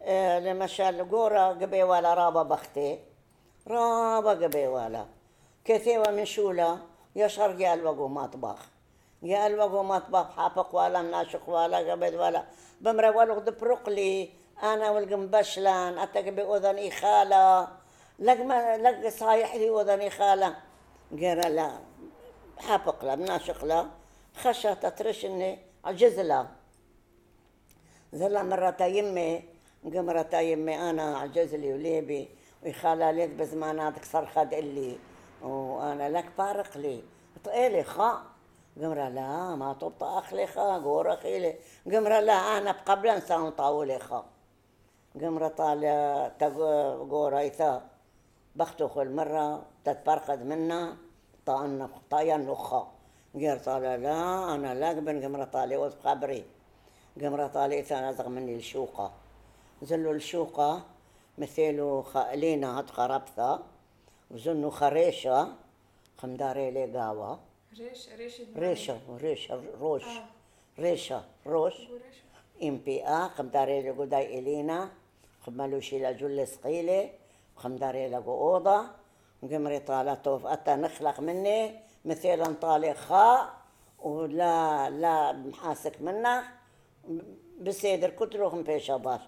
لمثل قورة قبي ولا رابا بختي رابا قبي ولا كثيرة من شولا يشرق يالوغو مطبخ يالوغو مطبخ حافق ولا مناشق ولا قبد ولا بمرة ولغ دبرقلي أنا والقم بشلان أتقبي أذني خالة لق صايح لي أذني خالة قال لا حافق لا مناشق لا خشة تترشني عجزلة زلا مرة يمي قمرة يمي أنا عجزلي وليبي ويخالة ليت بزماناتك صرخد اللي وأنا لك فارق لي طيلي خا قمرة لا ما طبط أخلي خا قورة خيلي قمرة لا أنا بقبل إنسان طاولي خا قمرة طالع قورة إيثا بختوخ المرة تتفرقد منا طاين نخا غير طالع لا أنا لا قبل قمرة طالع وذ خبري قمرة طالع إيثا نزغ مني الشوقة زلوا الشوقة مثلوا خالينا هاد خربثة وزنوا خريشة خمداري لي قاوة ريشة روش ريشة روش إمبي خمداري لي قداي إلينا خمالوشي لجل سقيلي خمداري لقو أوضة قمري طالع توف أتا نخلق مني مثلا طالع خاء ولا محاسك منه بسيدر كتروخ مبيشا باش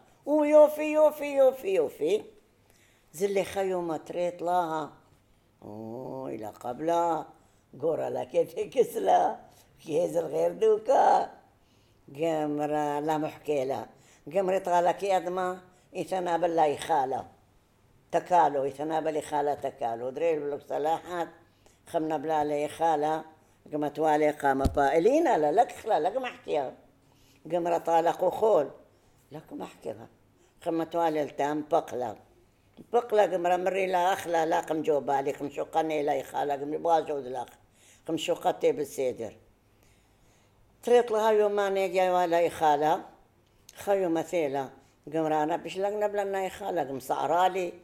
ويوفي زلي خيو ما تريت لها إلى قبلها قورا لكي كسلا كيز الغير دوكا قمرة لا محكيلة قمرة طالك يدما يتنا بالله يخالة تكالو يتنا بالي خالة تكالو دريل بلوك صلاحات خمنا بلا لي خالة قمت والي قامة طائلين لا لك خلا لك محكيها قمرة طالق وخول لك محكيها خمت والي التام بقلا قمرة مري لا أخلا لا قم جو بالي قم شقني لا يخالة قم بواجود لا قم شقتي بالسيدر تريط لها يومان يجي ولا يخالة خيو مثيلة قمرة أنا بش لقنا بلنا يخالة قم صعرالي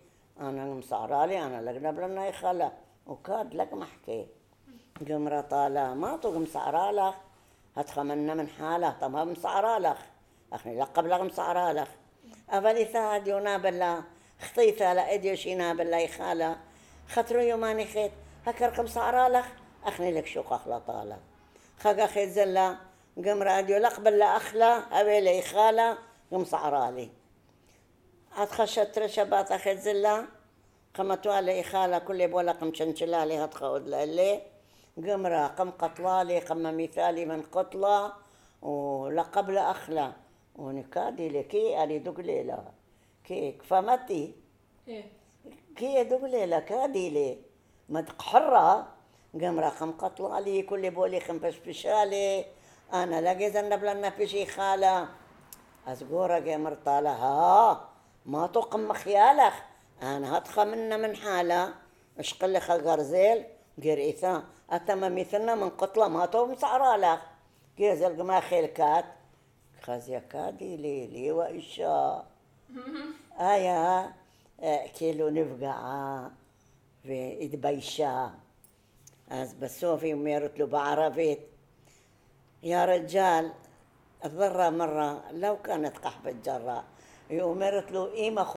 أنا لقنا بلنا يخالة وكاد لك محكي قمرة طالة ما تقم صعرالك هتخمنا من حالة طب مصعرالك أخني لقب لك مصعرالك أفلي ثاد يونا بالله خطيثة لا إديوشينا بالله يخالة خطرو يوماني خيط هكركم صعرالك أخني لك شوق أخلا طالة خاقا خيط زلا قمرة أديو لقبل لا أخلا أبيلي يخالة قم صعرالي هتخشت رشبات أخيط زلا قمتوالي إخالة كل بولا قم شنشلالي هتخود لألي قمرة قم قطلالي قم مثالي من قطلة ولقبل أخلا ونكادي لكي ألي دقليلا كي فمتي كي دقليلا كادي لي مدق حرة قمرة قم قطلالي كل بولي قم بشبشالي أنا لقي زنب لنا بشي خالة أزقورة قمر طالها ما تقم مخيالك أنا هتخى منا من حالة اشقل خل غرزيل قريثا أتم مثلنا من قطلة ما تو مسعرالك كيزل ما خيلكات خازيا كادي لي وإشا آيا كيلو نفقع في إدبيشا أز بسوفي وميرت له بعربيت يا رجال الضرة مرة لو كانت قحبة جرة يومرت له إيمة